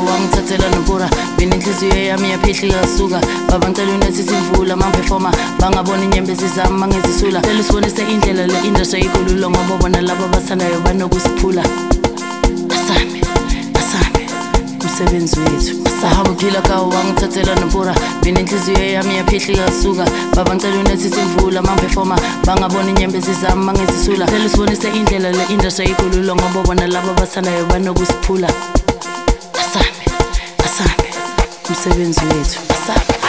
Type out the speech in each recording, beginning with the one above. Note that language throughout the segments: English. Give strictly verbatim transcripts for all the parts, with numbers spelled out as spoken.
wangithathela nobura mina inhliziyo yami yaphihla ikasuka baba ngicela unethi simvula mangiperforma bangabona inyembezi zami mangizisula cela usibonise indlela le industry ikhululo ngoba bona laba abathandayo banokusiphula asame asame umsebenzi wethu sahamba uphila kawo wangithathela nobura mina inhliziyo yami yaphihla ikasuka baba ngicela unethi simvula mangiperforma bangabona inyembezi zami mangizisula cela usibonise indlela le industry ikhululo ngoba bona laba abathandayo banokusiphula asame asame umsebenzi wethu asame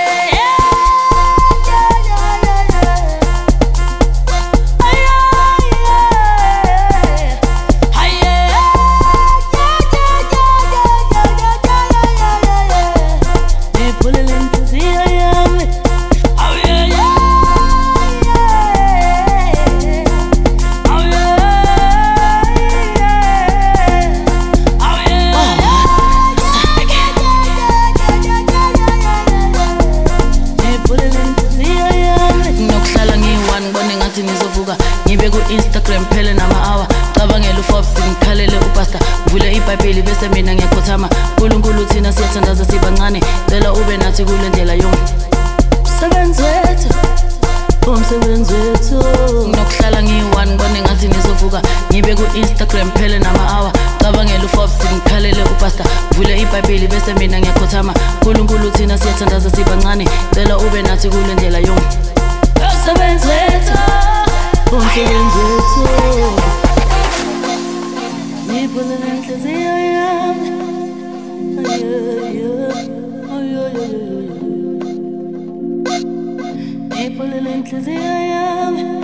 ngibe ku-Instagram phele nama-hour cabangela u-Forbes ngikhalele upasta vule ibhayibheli bese mina ngiyakhothama uNkulunkulu thina siyathandaza sibancane cela ube nathi kule ndlela yomsebenzi wethu umsebenzi wethu nginokuhlala ngiyi-one ngibone ngathi nizovuka ngibe ku-Instagram phele nama-hour cabangela u-Forbes ngikhalele upasta vule ibhayibheli bese mina ngiyakhothama uNkulunkulu thina siyathandaza sibancane cela ube nathi kule ndlela yomsebenzi wethu umsebenzi wethu ngiphulela inhliziyo yami ngiphulela inhliziyo yami